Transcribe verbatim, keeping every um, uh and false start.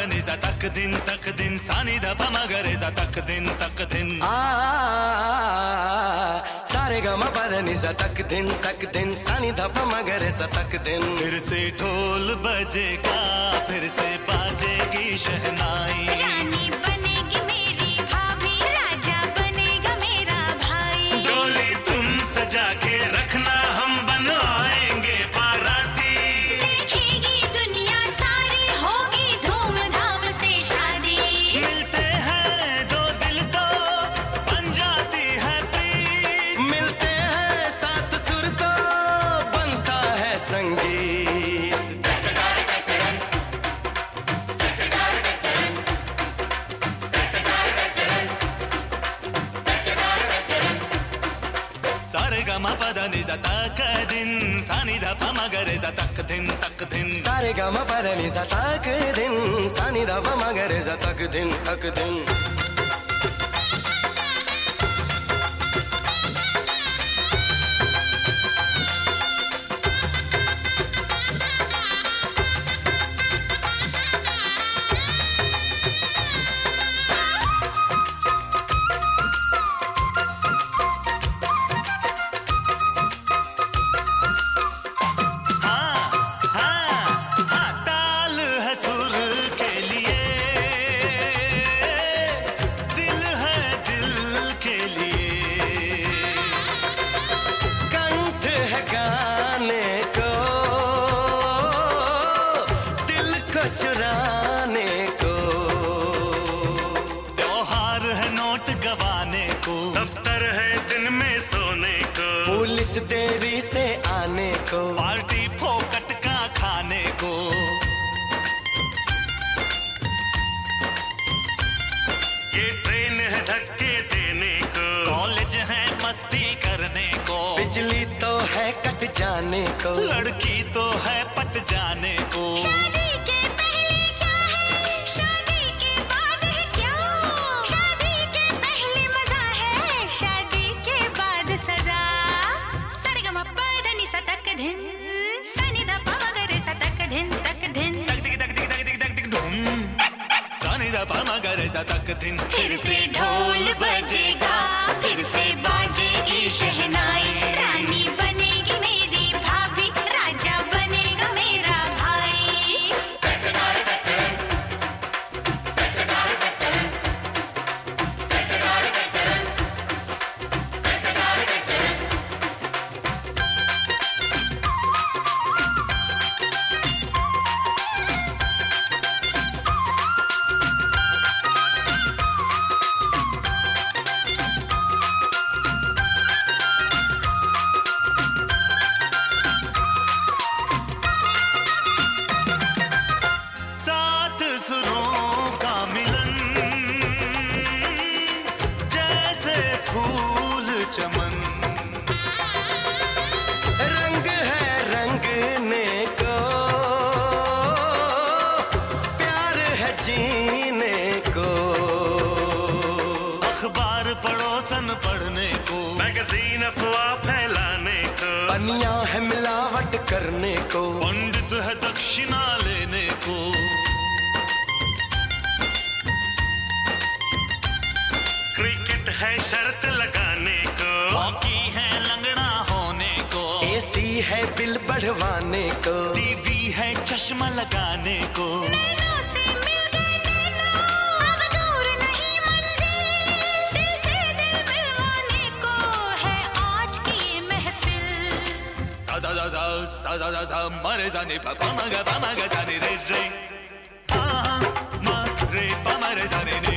पदनि सा तक दिन तक दिन सानी ध प म ग रे सा तक दिन तक दिन आ सारे ग म पदनि सा तक दिन तक दिन सानी ध प म ग रे सा तक दिन। फिर से ढोल बजेगा फिर से बाजेगी शहनाई, रानी बनेगी मेरी भाभी राजा बनेगा मेरा भाई। डोली तुम सजा के रखना हम बनवाएंगे बाराती, देखेगी दुनिया सारी होगी धूमधाम से शादी। मिलते हैं दो दिल तो बन जाती है प्रीत, मिलते हैं सात सुर तो बनता है संगीत। सारे ग म पदनि सा तक दिन सानी ध प म ग रे सा तक दिन तक दिन। सारे ग म पदनि सा तक दिन सानी ध प म ग रे सा तक दिन तक दिन। चुराने को त्योहार है नोट गवाने को, दफ्तर है दिन में सोने को, पुलिस देरी से आने को, पार्टी फोकट का खाने को। ये ट्रेन है धक्के देने को, कॉलेज है मस्ती करने को, बिजली तो है कट जाने को, लड़की तो है पट जाने को। शादी के पहले क्या है शादी के बाद है क्या, शादी के पहले मजा है शादी के बाद सजा। सारे ग म पदनि सा तक दिन सानी ध प म ग रे सा तक दिन तक दिन। तक दिक तक दिक तक दिक तक दिक धूम सानी ध प म ग रे सा तक दिन। फिर से ढोल बजेगा फिर से बाजेगी शहनाई, रानी बनेगी मेरी भाभी राजा बनेगा मेरा भाई। सात सुरों का मिलन जैसे फूल चमन, रंग है रंगने को प्यार है जीने को, अखबार पड़ोसन पढ़ने को, मैगजीन अफवाह फैलाने को, बनिया है मिलावट करने को, पंडित है दक्षिणा लेने को। क्रिकेट है शर्त लगाने को, हॉकी है लंगड़ा होने को, एसी है बिल बढ़वाने को, टीवी है चश्मा लगाने को। नैनों से मिल गए नैनों, अब दूर नहीं मंजिल, दिल से दिल मिलवाने को है आज की ये महफिल। सा सा सा सा सा सा सा सा मरे सा नि पा पा म ग पा म ग सा नि रे रे आ म रे पा म रे सा नि।